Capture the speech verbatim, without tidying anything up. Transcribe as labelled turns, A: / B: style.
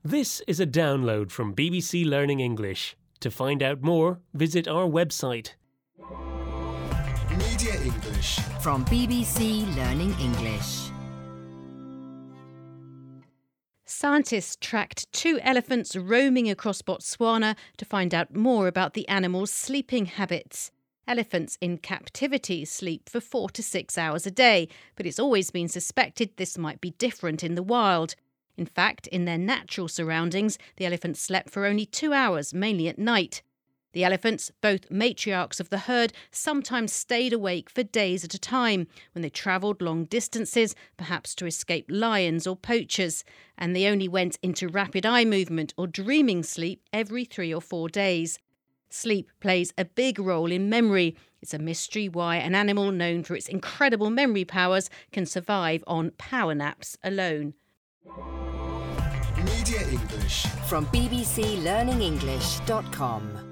A: This is a download from B B C Learning English. To find out more, visit our website.
B: Media English
C: from B B C Learning English.
D: Scientists tracked two elephants roaming across Botswana to find out more about the animal's sleeping habits. Elephants in captivity sleep for four to six hours a day, but it's always been suspected this might be different in the wild. In fact, in their natural surroundings, the elephants slept for only two hours, mainly at night. The elephants, both matriarchs of the herd, sometimes stayed awake for days at a time when they travelled long distances, perhaps to escape lions or poachers, and they only went into rapid eye movement or dreaming sleep every three or four days. Sleep plays a big role in memory. It's a mystery why an animal known for its incredible memory powers can survive on power naps alone.
B: Media English
C: from B B C Learning English dot com.